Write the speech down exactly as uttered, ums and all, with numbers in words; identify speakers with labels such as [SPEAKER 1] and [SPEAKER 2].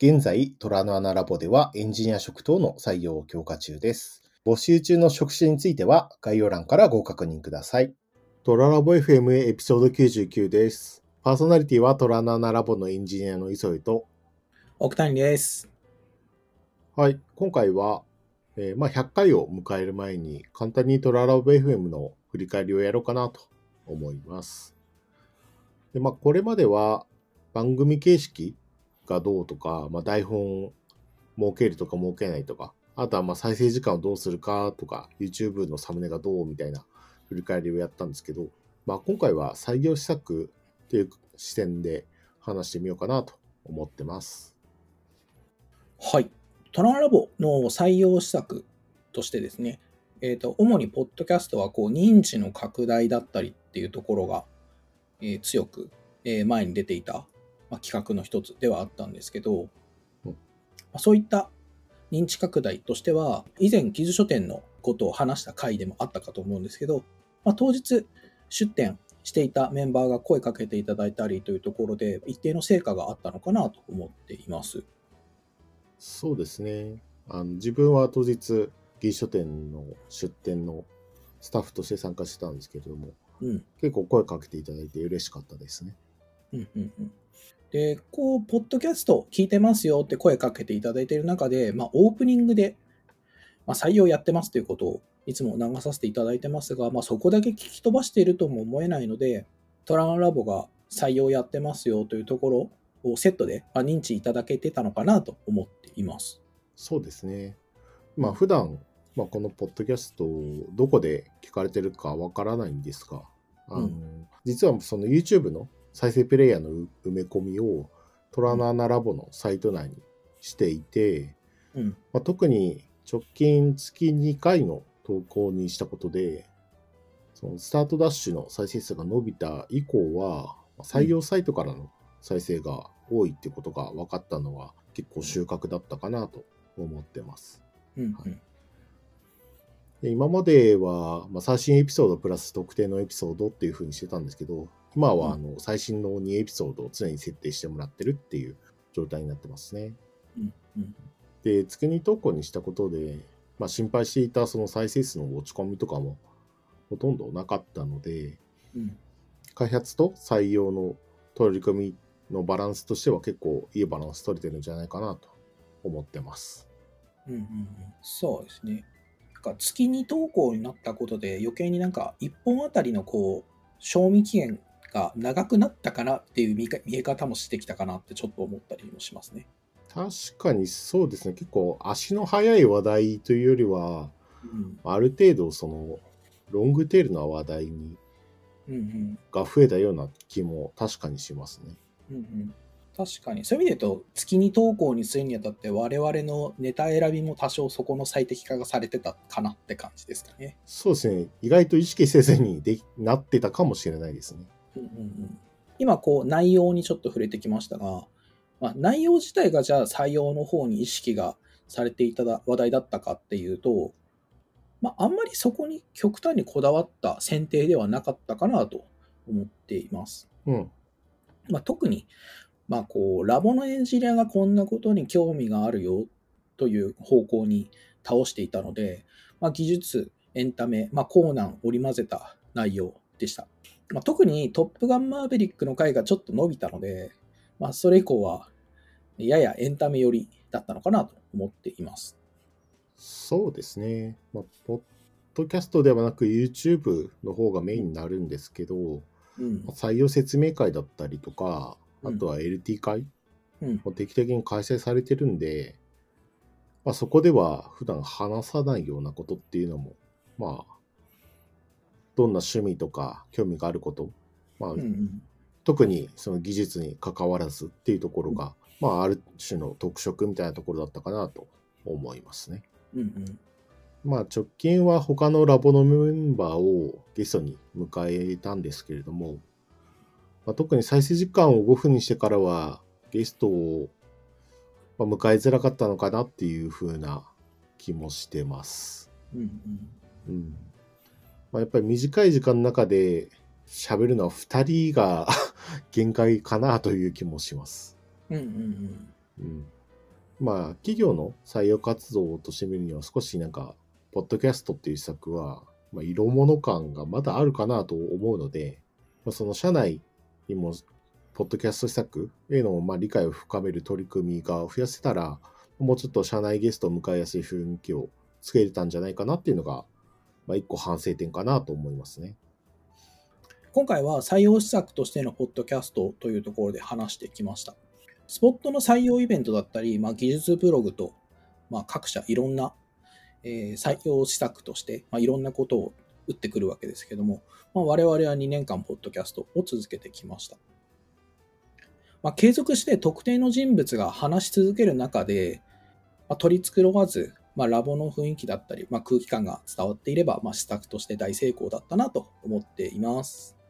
[SPEAKER 1] 現在、虎の穴ラボではエンジニア職等の採用を強化中です。募集中の職種については概要欄からご確認ください。トララボ エフエム エピソードきゅうじゅうきゅうです。パーソナリティは虎の穴ラボのエンジニアの磯井と
[SPEAKER 2] 奥谷です。
[SPEAKER 1] はい、今回は、えーまあ、ひゃっかいを迎える前に簡単にトララボ エフエム の振り返りをやろうかなと思います。で、まあ、これまでは番組形式がどうとか、まあ、台本設けるとか設けないとか、あとはまあ再生時間をどうするかとか、YouTube のサムネがどうみたいな振り返りをやったんですけど、まあ、今回は採用施策という視点で話してみようかなと思ってます。
[SPEAKER 2] はい。トララボの採用施策としてですね、えーと、主にポッドキャストはこう認知の拡大だったりっていうところが、えー強く、えー前に出ていた、まあ、企画の一つではあったんですけど、
[SPEAKER 1] うん
[SPEAKER 2] まあ、そういった認知拡大としては、以前、記事書店のことを話した回でもあったかと思うんですけど、まあ、当日出展していたメンバーが声かけていただいたりというところで、一定の成果があったのかなと思っています。
[SPEAKER 1] そうですね。あの自分は当日、技書店の出店のスタッフとして参加してたんですけれども、
[SPEAKER 2] うん。
[SPEAKER 1] 結構声かけていただいて嬉しかったですね。
[SPEAKER 2] うんうんうん。で、こう、ポッドキャスト聞いてますよって声かけていただいている中で、まあ、オープニングで、まあ、採用やってますということをいつも流させていただいてますが、まあ、そこだけ聞き飛ばしているとも思えないので、トランラボが採用やってますよというところをセットで、まあ、認知いただけてたのかなと思っています。
[SPEAKER 1] そうですね。まあ普段、まあ、このポッドキャストをどこで聞かれてるかわからないんですが、あの、
[SPEAKER 2] うん、
[SPEAKER 1] 実はその YouTube の再生プレイヤーの埋め込みをトラの穴ラボのサイト内にしていて、
[SPEAKER 2] うん、
[SPEAKER 1] まあ、特に直近月にかいの投稿にしたことで、そのスタートダッシュの再生数が伸びた以降は、採用サイトからの再生が多いってことが分かったのは結構収穫だったかなと思ってます。
[SPEAKER 2] うん、
[SPEAKER 1] はい、で今までは、まあ、最新エピソードプラス特定のエピソードっていう風にしてたんですけど、今はあの最新のにエピソードを常に設定してもらってるっていう状態になってますね。
[SPEAKER 2] うんうん、
[SPEAKER 1] で、月に投稿にしたことで、まあ、心配していたその再生数の落ち込みとかもほとんどなかったので、
[SPEAKER 2] うん、
[SPEAKER 1] 開発と採用の取り組みのバランスとしては結構いいバランス取れてるんじゃないかなと思ってます。
[SPEAKER 2] うんうんうん、そうですね。なんか月に投稿になったことで余計になんかいっぽんあたりのこう賞味期限が長くなったかなっていう見か見え方もしてきたかなってちょっと思ったりもしますね。
[SPEAKER 1] 確かにそうですね。結構足の速い話題というよりは、
[SPEAKER 2] うん、
[SPEAKER 1] ある程度そのロングテールな話題に
[SPEAKER 2] うんうん
[SPEAKER 1] が増えたような気も確かにしますね。
[SPEAKER 2] うんうん、確かにそういう意味で言うと月に投稿にするにあたって我々のネタ選びも多少そこの最適化がされてたかなって感じですかね。
[SPEAKER 1] そうですね。意外と意識せずにでなってたかもしれないですね。
[SPEAKER 2] うんうんうん、今こう内容にちょっと触れてきましたが、まあ、内容自体がじゃあ採用の方に意識がされていただ話題だったかっていうと、まあ、あんまりそこに極端にこだわった選定ではなかったかなと思っています。
[SPEAKER 1] うん。
[SPEAKER 2] まあ、特に、まあ、こうラボのエンジニアがこんなことに興味があるよという方向に倒していたので、まあ、技術、エンタメ、まあ、コーナーを織り交ぜた内容でした。まあ、特にトップガンマーヴェリックの回がちょっと伸びたので、まあ、それ以降はややエンタメ寄りだったのかなと思っています。
[SPEAKER 1] そうですね。まあ、ポッドキャストではなく YouTube の方がメインになるんですけど、
[SPEAKER 2] うん、
[SPEAKER 1] 採用説明会だったりとか、
[SPEAKER 2] うん、
[SPEAKER 1] あとは エルティー 会
[SPEAKER 2] うん
[SPEAKER 1] も定期的に開催されてるんで、まあ、そこでは普段話さないようなことっていうのも、まあ、どんな趣味とか興味があること、まあ、
[SPEAKER 2] うんうん
[SPEAKER 1] 特にその技術に関わらずっていうところが、まあ、ある種の特色みたいなところだったかなと思いますね。
[SPEAKER 2] うんうん
[SPEAKER 1] まあ、直近は他のラボのメンバーをゲストに迎えたんですけれども、まあ、特に再生時間をごふんにしてからはゲストをまあ迎えづらかったのかなっていう風な気もしてます。
[SPEAKER 2] うんうん
[SPEAKER 1] うんまあ、やっぱり短い時間の中で喋るのはふたりが限界かなという気もします。
[SPEAKER 2] うんうんうん
[SPEAKER 1] うんまあ、企業の採用活動としてみるには少しなんか、ポッドキャストっていう施策は、まあ、色物感がまだあるかなと思うので、まあ、その社内にも、ポッドキャスト施策へのまあ理解を深める取り組みが増やせたら、もうちょっと社内ゲストを迎えやすい雰囲気をつけれたんじゃないかなっていうのが、まあ、一個反省点かなと思いますね。
[SPEAKER 2] 今回は採用施策としてのポッドキャストというところで話してきました。スポットの採用イベントだったり、まあ、技術ブログと、まあ、各社いろんな、えー採用施策として、まあ、いろんなことを打ってくるわけですけども、まあ、我々はにねんかんポッドキャストを続けてきました。まあ、継続して特定の人物が話し続ける中で、まあ、取り繕わず、まあ、ラボの雰囲気だったり、まあ、空気感が伝わっていれば、まあ、施策として大成功だったなと思っています。